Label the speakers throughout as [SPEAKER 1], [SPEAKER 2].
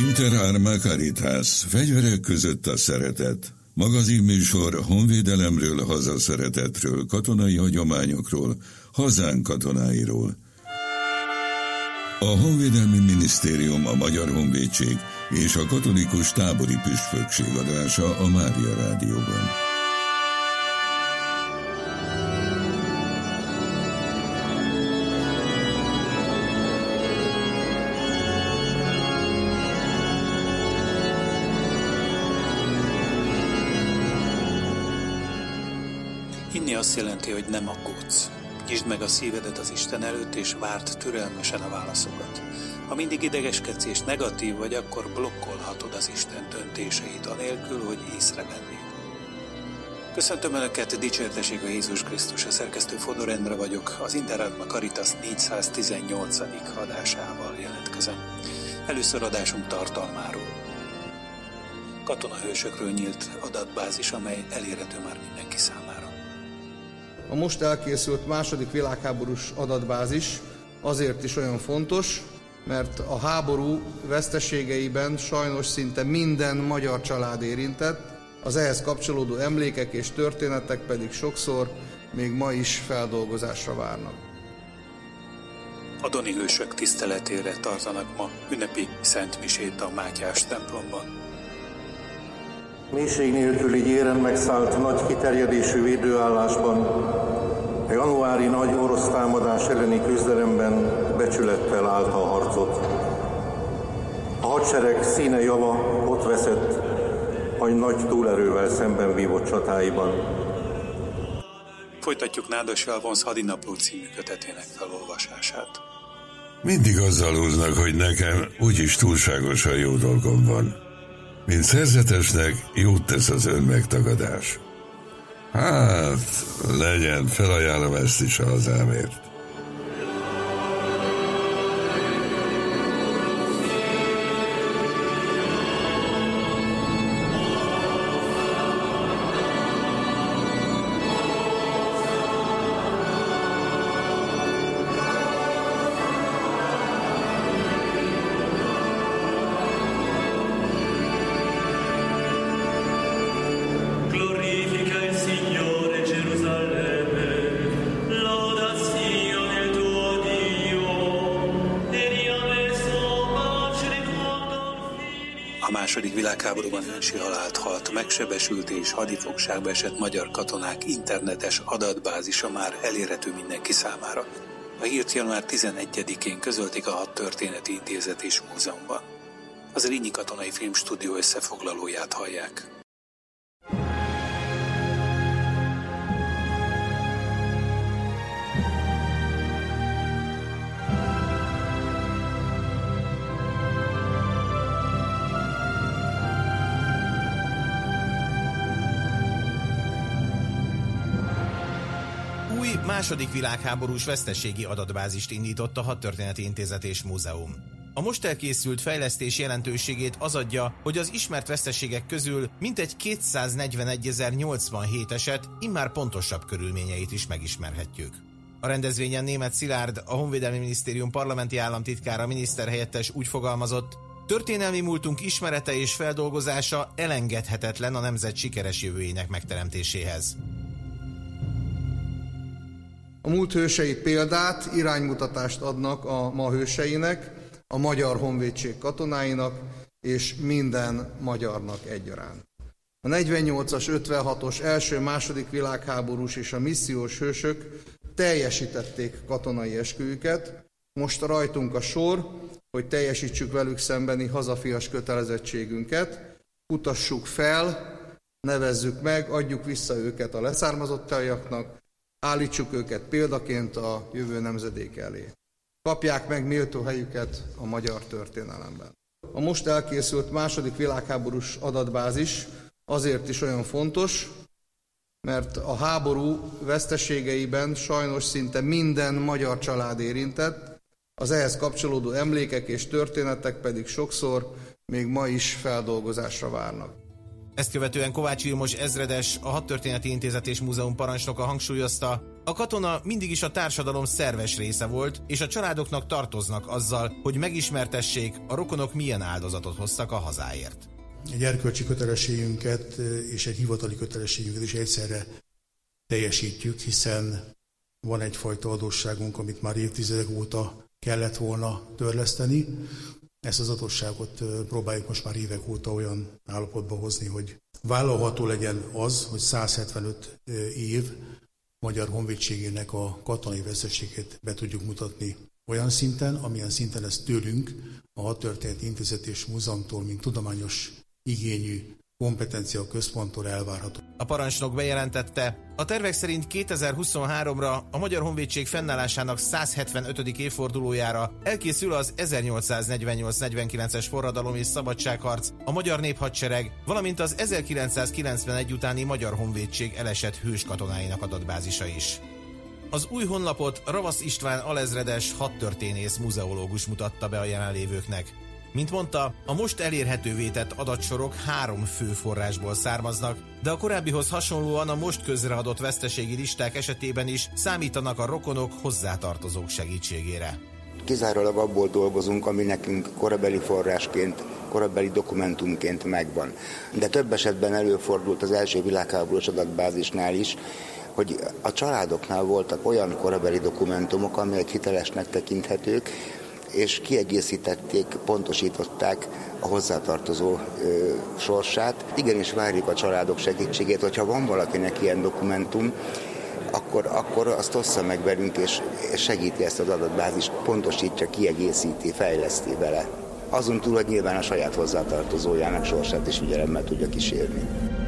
[SPEAKER 1] Inter Arma Caritas, fegyverek között a szeretet. Magazinműsor honvédelemről, hazaszeretetről, katonai hagyományokról, hazánk katonáiról. A Honvédelmi Minisztérium, a Magyar Honvédség és a Katolikus Tábori Püspökség adása a Mária Rádióban.
[SPEAKER 2] Hinni azt jelenti, hogy nem aggódsz. Nyisd meg a szívedet az Isten előtt, és várd türelmesen a válaszokat. Ha mindig idegeskedsz és negatív vagy, akkor blokkolhatod az Isten döntéseit, anélkül, hogy észrevennéd. Köszöntöm Önöket, dicsértessék a Jézus Krisztus, a szerkesztő Fodor Endre vagyok, az Inter Arma Caritas 418. adásával jelentkezem. Először adásunk tartalmáról. Katonahősökről nyílt adatbázis, amely elérhető már mindenki számára.
[SPEAKER 3] A most elkészült II. Világháborús adatbázis azért is olyan fontos, mert a háború veszteségeiben sajnos szinte minden magyar család érintett, az ehhez kapcsolódó emlékek és történetek pedig sokszor még ma is feldolgozásra várnak.
[SPEAKER 2] A doni hősök tiszteletére tartanak ma ünnepi szentmisét a Mátyás templomban.
[SPEAKER 4] Mélység nélküli gyéren megszállt nagy kiterjedésű védőállásban, a januári nagy orosz támadás elleni küzdelemben becsülettel állta a harcot. A hadsereg színe java ott veszett, a nagy túlerővel szemben vívott csatáiban.
[SPEAKER 2] Folytatjuk Nádas Alfonz Hadinapló című kötetének felolvasását.
[SPEAKER 1] Mindig azzal húznak, hogy nekem úgyis túlságosan jó dolgom van. Mint szerzetesnek jót tesz az önmegtagadás. Hát, legyen, felajánlom ezt is a hazámért.
[SPEAKER 2] II. Világháborúban ősi halált halt, megsebesült és hadifogságba esett magyar katonák internetes adatbázisa már elérhető mindenki számára. A hírt január 11-én közölték a Hadtörténeti Intézet és Múzeumban. Az Rényi Katonai Filmstúdió összefoglalóját hallják.
[SPEAKER 5] II. Világháborús veszteségi adatbázist indított a Hadtörténeti Intézet és Múzeum. A most elkészült fejlesztés jelentőségét az adja, hogy az ismert veszteségek közül mintegy 241.087 eset immár pontosabb körülményeit is megismerhetjük. A rendezvényen Németh Szilárd, a Honvédelmi Minisztérium parlamenti államtitkára, miniszterhelyettes úgy fogalmazott: történelmi múltunk ismerete és feldolgozása elengedhetetlen a nemzet sikeres jövőjének megteremtéséhez.
[SPEAKER 3] A múlt hősei példát, iránymutatást adnak a ma hőseinek, a Magyar Honvédség katonáinak és minden magyarnak egyaránt. A 48-as, 56-os, első-második világháborús és a missziós hősök teljesítették katonai esküjüket, most rajtunk a sor, hogy teljesítsük velük szembeni hazafias kötelezettségünket, kutassuk fel, nevezzük meg, adjuk vissza őket a leszármazottaiaknak, állítsuk őket példaként a jövő nemzedék elé. Kapják meg méltó helyüket a magyar történelemben. A most elkészült II. Világháborús adatbázis azért is olyan fontos, mert a háború veszteségeiben sajnos szinte minden magyar család érintett, az ehhez kapcsolódó emlékek és történetek pedig sokszor még ma is feldolgozásra várnak.
[SPEAKER 5] Ezt követően Kovács Vilmos ezredes, a Hadtörténeti Intézet és Múzeum parancsnoka hangsúlyozta, A katona mindig is a társadalom szerves része volt, és a családoknak tartoznak azzal, hogy megismertessék, a rokonok milyen áldozatot hoztak a hazáért.
[SPEAKER 6] Egy erkölcsi kötelességünket és egy hivatali kötelességünket is egyszerre teljesítjük, hiszen van egyfajta adósságunk, amit már évtizedek óta kellett volna törleszteni. Ezt az adósságot próbáljuk most már évek óta olyan állapotba hozni, hogy vállalható legyen az, hogy 175 év Magyar Honvédségének a katonai veszteségét be tudjuk mutatni olyan szinten, amilyen szinten ez tőlünk, a Hadtörténeti Intézet és Múzeumtól, mint tudományos igényű kompetencia központtól elvárható.
[SPEAKER 5] A parancsnok bejelentette, a tervek szerint 2023-ra a Magyar Honvédség fennállásának 175. évfordulójára elkészül az 1848-49-es forradalom és szabadságharc, a Magyar Néphadsereg, valamint az 1991 utáni Magyar Honvédség elesett hős katonáinak adatbázisa is. Az új honlapot Ravasz István alezredes hadtörténész muzeológus mutatta be a jelenlévőknek. Mint mondta, a most elérhetővé tett adatsorok 3 fő forrásból származnak, de a korábbihoz hasonlóan a most közreadott veszteségi listák esetében is számítanak a rokonok hozzátartozók segítségére.
[SPEAKER 7] Kizárólag abból dolgozunk, ami nekünk korabeli forrásként, korabeli dokumentumként megvan. De több esetben előfordult az első világháborús adatbázisnál is, hogy a családoknál voltak olyan korabeli dokumentumok, amelyek hitelesnek tekinthetők, és kiegészítették, pontosították a hozzátartozó sorsát. Igenis várjuk a családok segítségét, hogyha van valakinek ilyen dokumentum, akkor azt ossza meg velünk, és segíti ezt az adatbázist, pontosítja, kiegészíti, fejleszti vele. Azon túl, hogy nyilván a saját hozzátartozójának sorsát is figyelemmel tudja kísérni.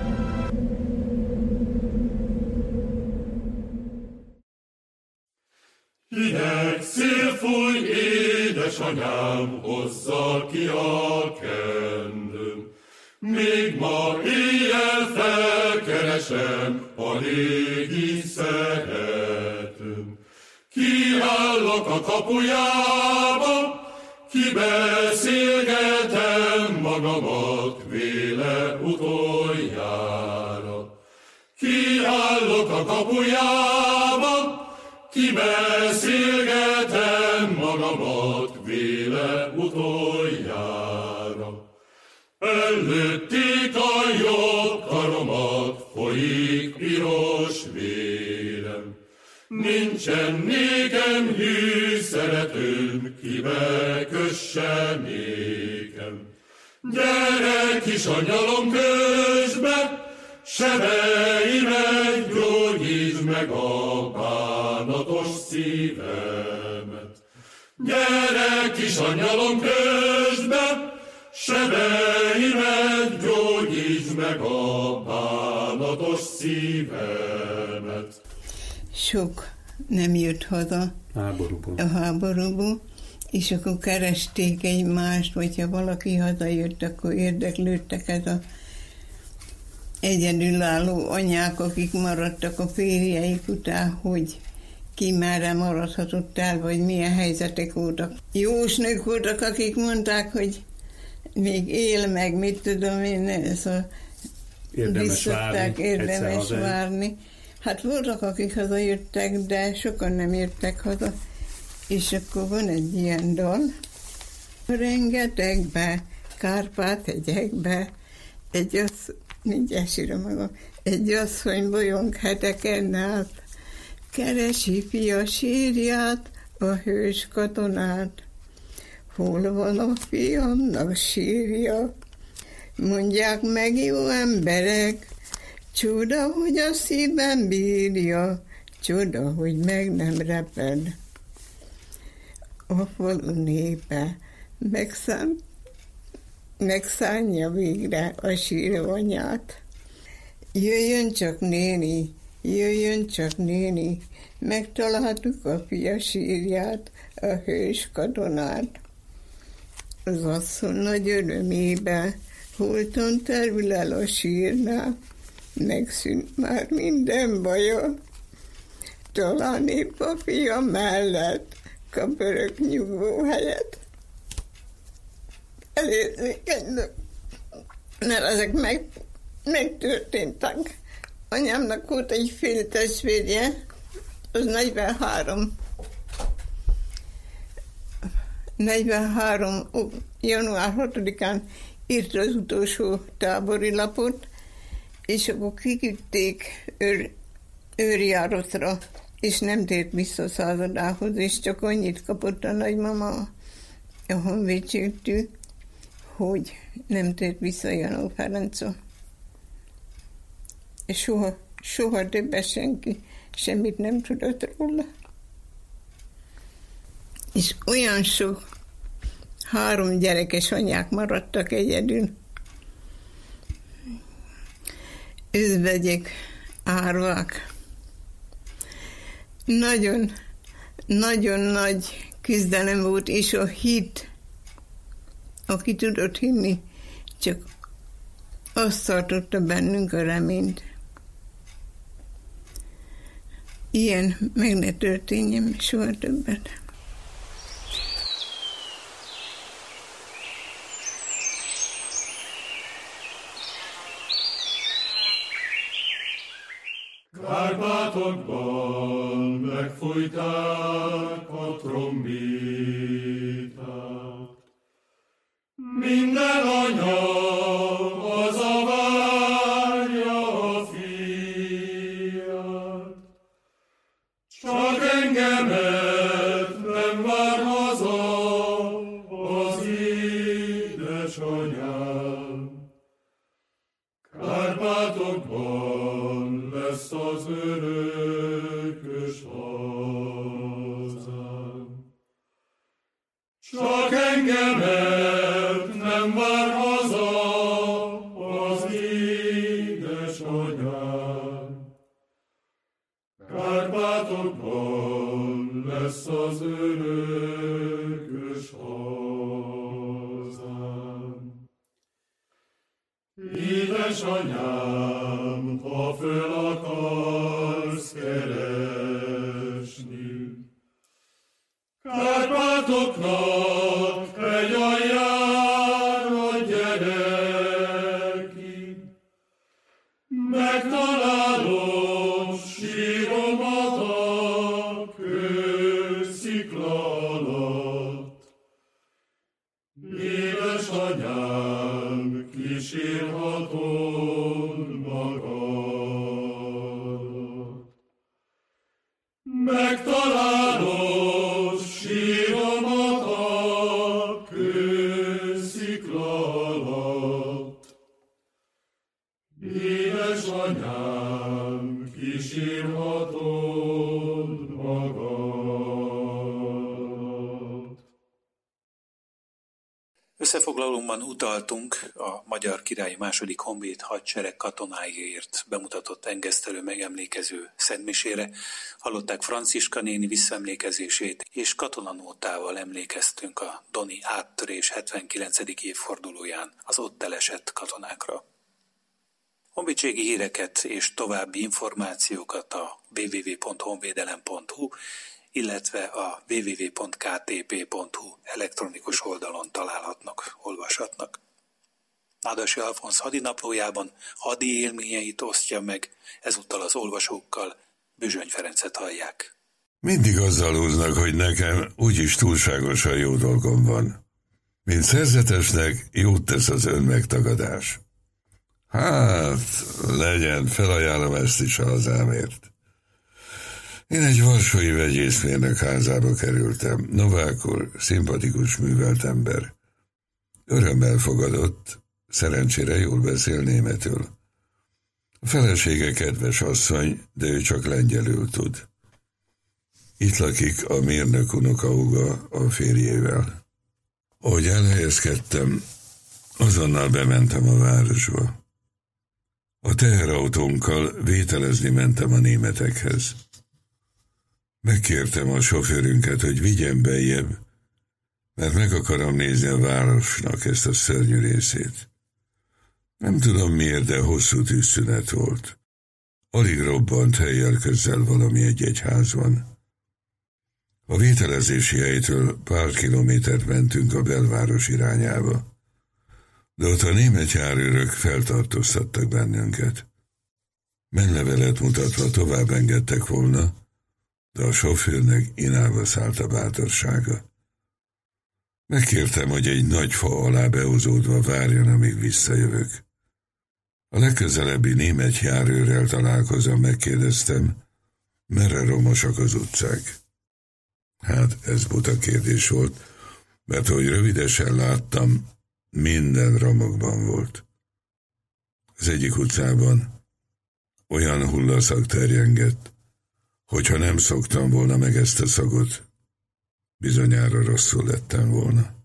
[SPEAKER 8] Hideg szél fúj, édesanyám, hozza ki a kendőm. Még ma éjjel felkeresem a régi szeretőm. Kiállok a kapujába, kibeszélgetem magamat véle utoljára. Kiállok a kapujába, kibeszélgetem magamat véle utoljára. Előtték a jobb karomat, folyik piros vérem. Nincsen nékem hű szeretőm, kibe kösse nékem. Gyere kisanyalom közbe, sebeimet gyógyítsd meg a bánatos szívemet. Gyere kisanyalom közbe, sebeimet gyógyítsd meg a bánatos szívemet.
[SPEAKER 9] Sok nem jött haza a háborúból, és akkor keresték egymást, hogyha valaki hazajött, akkor érdeklődtek ez a egyedülálló anyák, akik maradtak a férjeik után, hogy ki merre maradhatott el, vagy milyen helyzetek voltak. Jósnők voltak, akik mondták, hogy még él, meg mit tudom én, szóval érdemes várni. Hát voltak, akik hazajöttek, de sokan nem jöttek haza. És akkor van egy ilyen dal. Rengetegbe, Kárpát-hegyekbe, mindjárt sírom magam, egy asszony bolyong heteken át, keresi fia sírját, a hős katonát. Hol van a fiamnak sírja? Mondják meg, jó emberek, csoda, hogy a szívem bírja, csoda, hogy meg nem reped. A falu népe megszánja végre a síró anyát. Jöjjön csak néni, megtaláltuk a fia sírját, a hős katonát. Az asszony nagy örömébe holton terül el a sírnál, megszűnt már minden baja. Talán épp a fia mellett kap örök nyugvó helyet. Elérzékenynek, mert ezek megtörténtek. Anyámnak volt egy féltestvérje, az 43 január 6-án írta az utolsó tábori lapot, és akkor kiküldték őrjáratra, és nem tért vissza a századához, és csak annyit kapott a nagymama a honvédségtől, hogy nem tért vissza Janó Ferencre. És soha többet senki semmit nem tudott róla. És olyan sok 3 gyerekes anyák maradtak egyedül. Özvegyek, árvák. Nagyon, nagyon nagy küzdelem volt, és a hit, aki tudott hinni, csak azt tartotta bennünk a reményt. Ilyen meg ne történjen soha többet.
[SPEAKER 8] Kárpátokban megfújták a trombitát. Minden anya hazavárja a fiát. Csak engemet nem vár haza az édesanyám. Kárpátokban lesz az örökös hazám. Csak engemet nem vár haza az édesanyám. Kárpátokban lesz az örökös hazám. Édesanyám, ha föl akarsz keresni, Kárpátoknak egy aljára gyere ki, megtalálod síromat a kőszikla alatt. Édesanyám, kísérhatod magadat. Megtalálod síromat a kőszikla alatt. Édesanyám, kísérhatod magadat.
[SPEAKER 2] Összefoglalóban utaltunk a Magyar Királyi II. Honvéd hadsereg katonáiért bemutatott engesztelő megemlékező szentmisére, hallották Franciska néni visszaemlékezését, és katonanótával emlékeztünk a doni áttörés 79. évfordulóján az ott elesett katonákra. Honvédségi híreket és további információkat a www.honvédelem.hu, illetve a www.ktp.hu elektronikus oldalon találhatnak, olvashatnak. Nádasi Alfonz hadinaplójában hadi élményeit osztja meg, ezúttal az olvasókkal. Bözsöny Ferencet hallják.
[SPEAKER 1] Mindig azzal húznak, hogy nekem úgyis túlságosan jó dolgom van. Mint szerzetesnek jót tesz az önmegtagadás. Hát, legyen, felajánlom ezt is a hazámért. Én egy varsói vegyészmérnök házába kerültem. Novák úr, szimpatikus, művelt ember. Örömmel fogadott, szerencsére jól beszél németül. A felesége kedves asszony, de ő csak lengyelül tud. Itt lakik a mérnök unokahúga a férjével. Ahogy elhelyezkedtem, azonnal bementem a városba. A teherautónkkal vételezni mentem a németekhez. Megkértem a sofőrünket, hogy vigyen beljebb, mert meg akarom nézni a városnak ezt a szörnyű részét. Nem tudom miért, de hosszú tűzszünet volt. Alig robbant helyjel közel valami egy-egy házban. A vételezési helytől pár kilométert mentünk a belváros irányába, de ott a német járőrök feltartóztattak bennünket. Menlevelet mutatva tovább engedtek volna, de a sofőrnek inába szállt a bátorsága. Megkértem, hogy egy nagy fa alá behúzódva várjon, amíg visszajövök. A legközelebbi német járőrrel találkozom, megkérdeztem, merre romosak az utcák. Hát ez buta kérdés volt, mert hogy rövidesen láttam, minden romokban volt. Az egyik utcában olyan hullaszag terjengett, hogyha nem szoktam volna meg ezt a szagot, bizonyára rosszul lettem volna.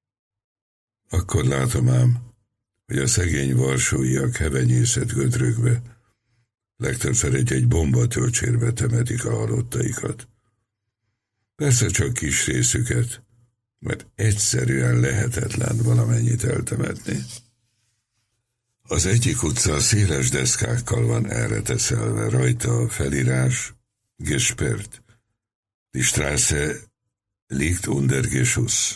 [SPEAKER 1] Akkor látom ám, hogy a szegény varsóiak hevenyészet gödrökbe, legtöbbször egy bombatölcsérbe temetik a halottaikat. Persze csak kis részüket, mert egyszerűen lehetetlen valamennyit eltemetni. Az egyik utca széles deszkákkal van elreteszelve, rajta a felírás Gesperrt, die Straße liegt unter Geschuss.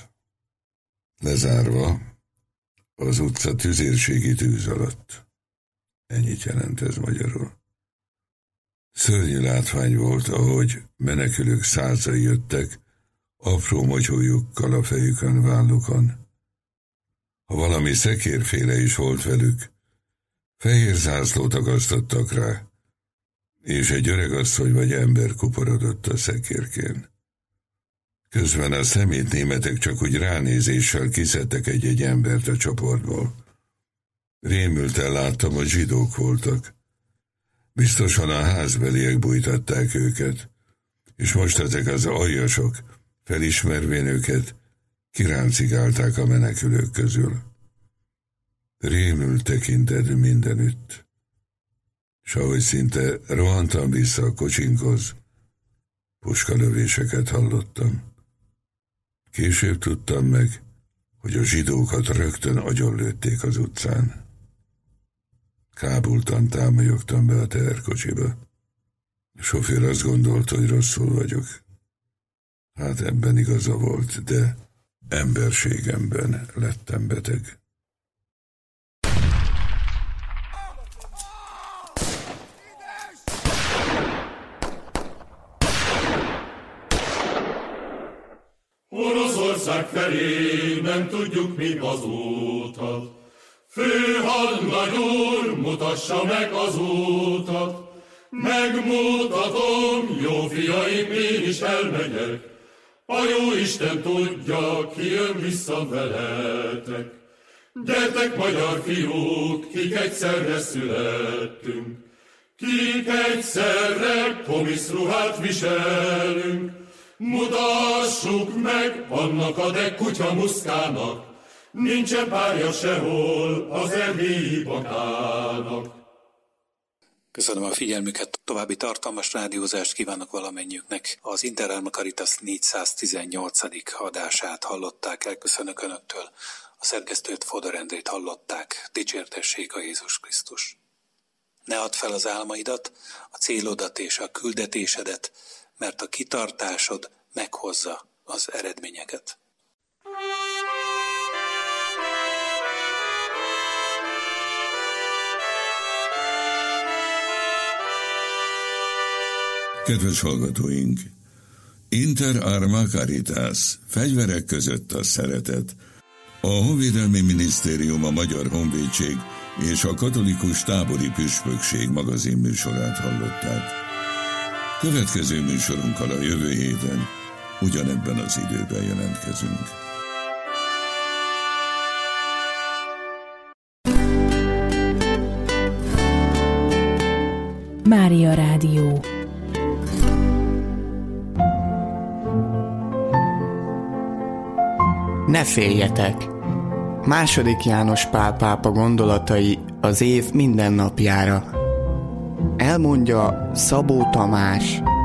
[SPEAKER 1] Lezárva, az utca tüzérségi tűz alatt. Ennyit jelent ez magyarul. Szörnyű látvány volt, ahogy menekülők százai jöttek, apró motyójukkal a fejükön, vállukon. Ha valami szekérféle is volt velük, fehér zászlót akasztottak rá, és egy öregasszony vagy ember kuporodott a szekérkén. Közben a szemétnémetek csak úgy ránézéssel kiszedtek egy embert a csoportból. Rémülten láttam, hogy zsidók voltak. Biztosan a házbeliek bújtatták őket, és most ezek az aljasok, felismervén őket, kiráncigálták a menekülők közül. Rémült tekinted mindenütt, s ahogy szinte rohantam vissza a kocsinkhoz, puskalövéseket hallottam. Később tudtam meg, hogy a zsidókat rögtön agyonlőtték az utcán. Kábultan támolyogtam be a teherkocsiba. A sofőr azt gondolta, hogy rosszul vagyok. Hát ebben igaza volt, de emberségemben lettem beteg.
[SPEAKER 8] Oroszország felé nem tudjuk még az útat. Főhadnagy úr, mutassa meg az útat. Megmutatom, jó fiaim, én is elmegyek. A jó Isten tudja, ki jön vissza veletek. Gyertek, magyar fiúk, kik egyszerre születtünk. Kik egyszerre komiszruhát viselünk. Mutassuk meg annak a dekkutya muszkának, nincsen párja sehol az erdélyi bakának.
[SPEAKER 2] Köszönöm a figyelmüket, további tartalmas rádiózást kívánok valamennyiüknek. Az Interalma Caritas 418. adását hallották el, köszönök Önöktől. A szerkesztőt, Fodor Endrét hallották, dicsértessék a Jézus Krisztus. Ne add fel az álmaidat, a célodat és a küldetésedet, mert a kitartásod meghozza az eredményeket.
[SPEAKER 1] Kedves hallgatóink! Inter Arma Caritas, fegyverek között a szeretet. A Honvédelmi Minisztérium, a Magyar Honvédség és a Katolikus Tábori Püspökség magazin műsorát hallották. Következő műsorunkkal a jövő héten ugyanebben az időben jelentkezünk.
[SPEAKER 10] Mária Rádió.
[SPEAKER 11] Ne féljetek! II. János Pál pápa gondolatai az év minden napjára. Elmondja Szabó Tamás.